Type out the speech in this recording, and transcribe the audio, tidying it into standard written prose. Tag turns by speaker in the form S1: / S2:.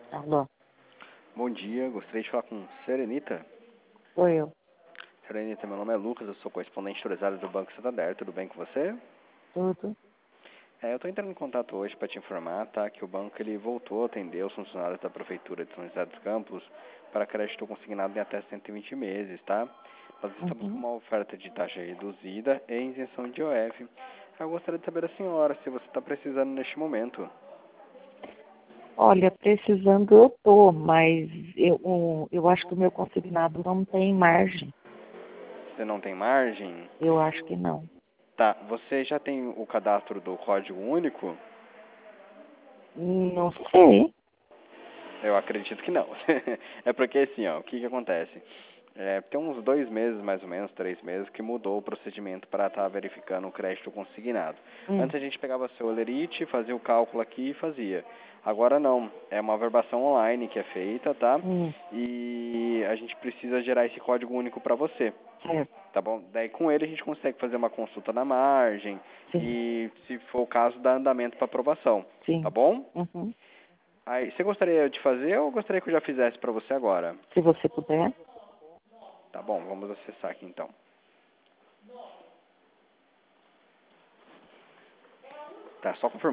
S1: Alô,
S2: Bom dia, gostaria de falar com Serenita.
S1: sou eu.
S2: Serenita, meu nome é Lucas, eu sou correspondente autorizado do Banco Santander, tudo bem com você?
S1: Tudo?
S2: Eu estou entrando em contato hoje para te informar, tá, que o banco ele voltou a atender os funcionários da Prefeitura de São José dos Campos para crédito consignado em até 120 meses, tá? Nós estamos com
S1: Uhum.
S2: uma oferta de taxa reduzida e isenção de OF. Eu gostaria de saber da senhora se você está precisando neste momento.
S1: Olha, precisando eu tô, mas eu acho que o meu consignado não tem margem.
S2: Você não tem margem?
S1: Eu acho que não.
S2: Tá, você já tem o cadastro do código único?
S1: Não sei.
S2: Eu acredito que não. É porque assim, ó, o que acontece? Tem uns 2 meses, mais ou menos, 3 meses, que mudou o procedimento para estar verificando o crédito consignado.
S1: Hum,
S2: Antes a gente pegava seu olerite, fazia o cálculo aqui e fazia. Agora não, é uma verbação online que é feita, tá?
S1: hum,
S2: E a gente precisa gerar esse código único para você,
S1: certo.
S2: tá bom? Daí com ele a gente consegue fazer uma consulta na margem
S1: Sim,
S2: e, se for o caso, dar andamento para aprovação, tá
S1: sim.
S2: bom?
S1: Uhum.
S2: Aí, você gostaria de fazer ou gostaria que eu já fizesse para você agora?
S1: Se você puder.
S2: Tá bom, vamos acessar aqui então. Tá, só confirmando.